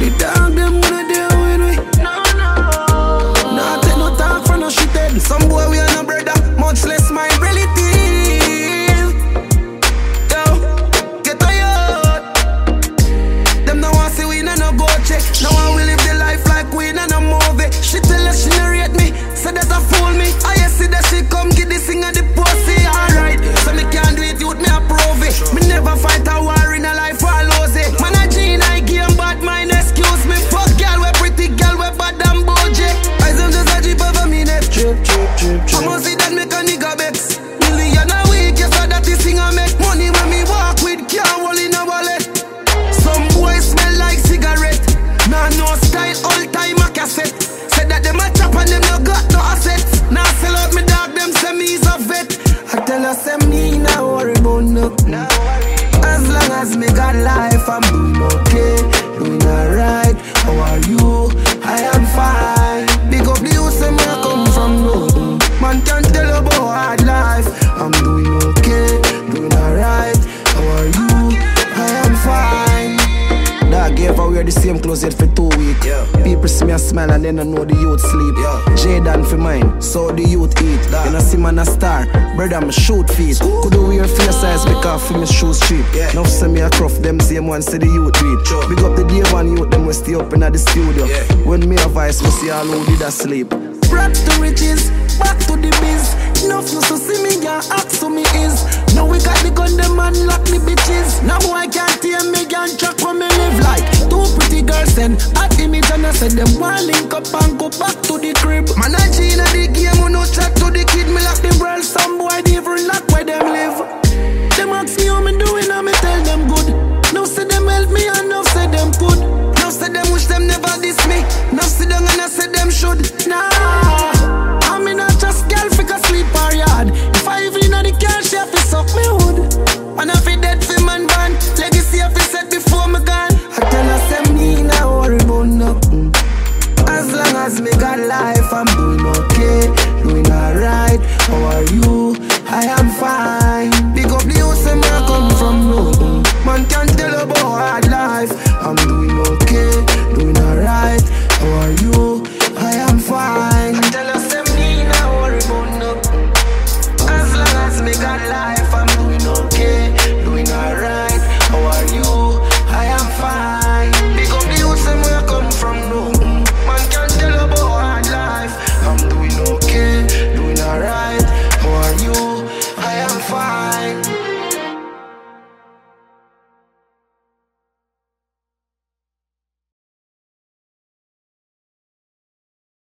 The dog them gonna deal with we. No. Nah take no talk for no shit head. Some boy we are no brother, much less my relative. Yo, get tired. Them no want see we no go check. No one will live the life like we no movie. She tell us she no rate me, say that I fool me. I see that she come get this thing at the pussy. Alright, so me can't do it with me approve it. Me never fight a war in a life or lose it. Man a G I game bad mind excuse me. Fuck girl we pretty girl we bad and bougie. I am just a jeep over me neck. Trip. I must see that make a nigga vex. Million a week, yes that this thing I make. Money when me walk with can't hold in a wallet. Some boys smell like cigarette. Nah no style all time a cassette. Said that them a chop and them no got no assets. Now sell out me dog them say me is a vet. I tell her say me nah worry about nothing. As long as me got life I'm doing okay, doing alright. How are you? I am fine. Big up the youth say me I come from nothing. Man can't tell about hard life. I'm doing okay, doing alright. How are you? I am fine. Dog gave her wear the same clothes yet for 2 weeks. People see me a smile and then I know the youth sleep. Jaden for mine, so the youth eat. You know see man a star, brother me shoot feet. Could do wear face size because for me shoes cheap. Now see me a cruff, them same one see the youth read. Big up the day one youth, them we stay up in the studio. When me a voice, we see all who did a sleep. Brought to riches, back to the biz. Enough no so see me ya ask who me is. Now we got the gun, them man lock me bitches. Now boy can't tame me, can't track where me live like. Two pretty girls and hot image and I said them one link up and go back to the crib. Man I G in the game, who no chat to the kid. Me lock the world, some boy different lock where them live. Them ask me how me doing and me tell them good. Now say them help me and now say them could. Now say them wish them never diss me. Now sit down and I say them should. Nah, I mean not just girl figure sleep or yard. If I even know the car, she have to suck me hood. And if it dead for man band, legacy have to set before me gone. I tell her say me nah worry about nothing. As long as me got life, I'm doing okay, doing alright. How are you? I am fine. Big up the youth, say me I come from nothing. Man can't tell about hard life. I'm doing okay, doing alright. How are you?